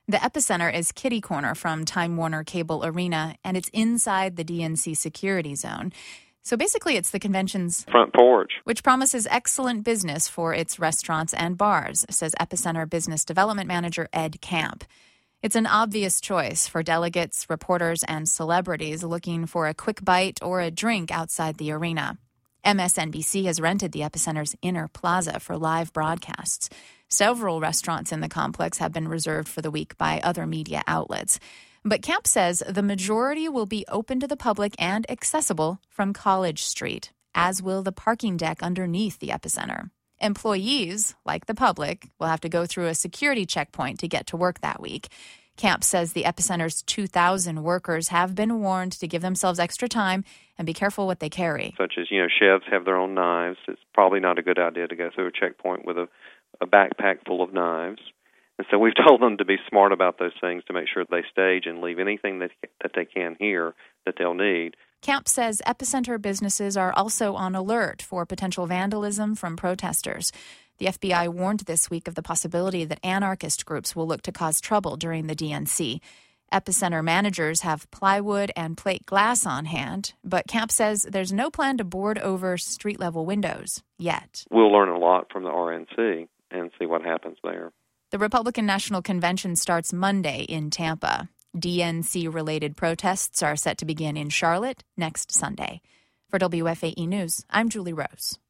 The epicenter is kitty corner from Time Warner Cable Arena, and it's inside the DNC security zone. So basically, it's the convention's front porch, which promises excellent business for its restaurants and bars, says Epicenter Business Development Manager Ed Camp. It's an obvious choice for delegates, reporters, and celebrities looking for a quick bite or a drink outside the arena. MSNBC has rented the Epicenter's inner plaza for live broadcasts. Several restaurants in the complex have been reserved for the week by other media outlets. But Camp says the majority will be open to the public and accessible from College Street, as will the parking deck underneath the Epicenter. Employees, like the public, will have to go through a security checkpoint to get to work that week. Camp says the Epicenter's 2,000 workers have been warned to give themselves extra time and be careful what they carry. Such as, chefs have their own knives. It's probably not a good idea to go through a checkpoint with a backpack full of knives. And so we've told them to be smart about those things to make sure they stage and leave anything that they can here that they'll need. Camp says Epicenter businesses are also on alert for potential vandalism from protesters. The FBI warned this week of the possibility that anarchist groups will look to cause trouble during the DNC. Epicenter managers have plywood and plate glass on hand, but Camp says there's no plan to board over street-level windows yet. We'll learn a lot from the RNC and see what happens there. The Republican National Convention starts Monday in Tampa. DNC-related protests are set to begin in Charlotte next Sunday. For WFAE News, I'm Julie Rose.